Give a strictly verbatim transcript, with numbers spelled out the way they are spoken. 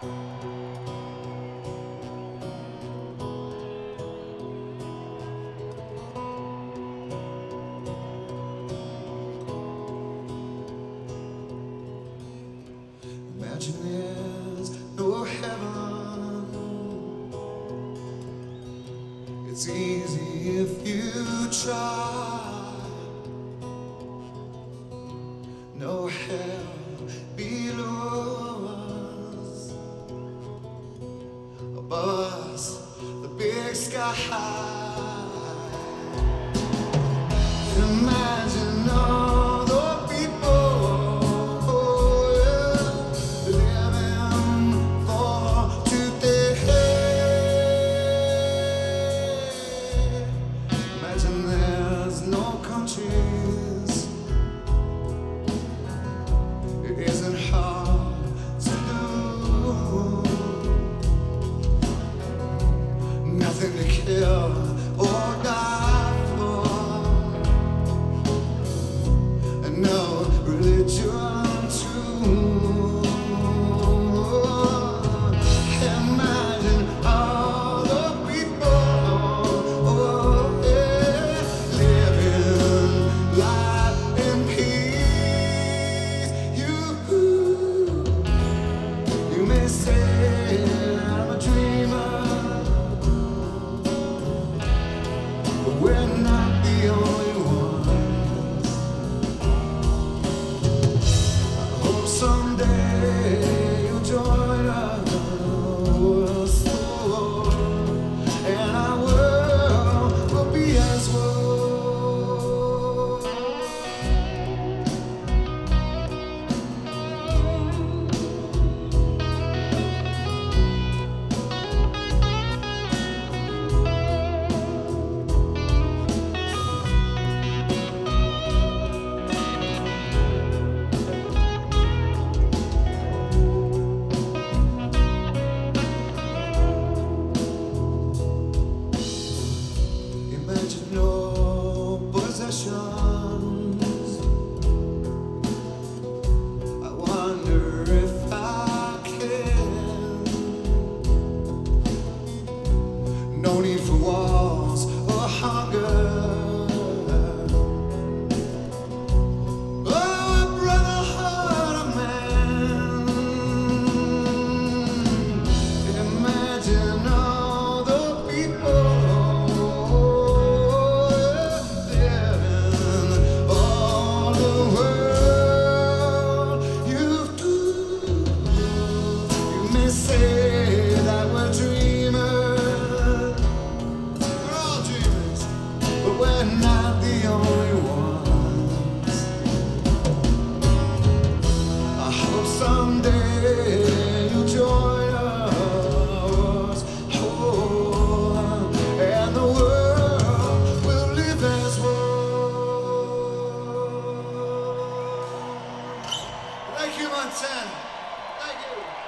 Imagine there's no heaven. It's easy if you try. No hell below us. Above us, the big sky high. Imagine all the people living for today. Imagine there's no countries. It isn't hard to do. Nothing to kill or die for. And no religion too. Imagine all the people oh, yeah, living life in peace. You, you may say I'm a dreamer, but we're not the only ones. I hope someday you'll join us, and our world will be as one. Imagine no possessions. I wonder if I can. No need for walls or hunger. Oh, a brotherhood of man. Imagine all the people living all the world. You do. You may say that we're dreamers. We're all dreamers, but we're not the only ones. I hope someday you'll join us, oh, and the world will live as one. Thank you, Montana. Thank you.